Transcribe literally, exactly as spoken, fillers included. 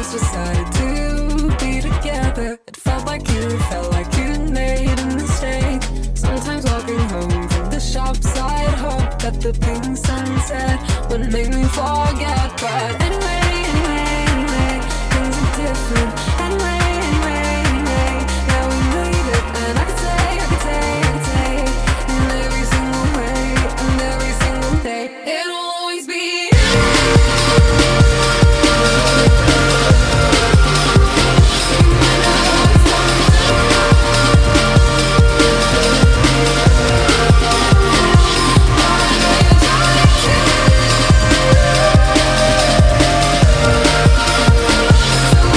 us decided to be together. It felt like you, felt like you made a mistake. Sometimes walking home from the shops I'd hope that the pink sunset would make me forget. But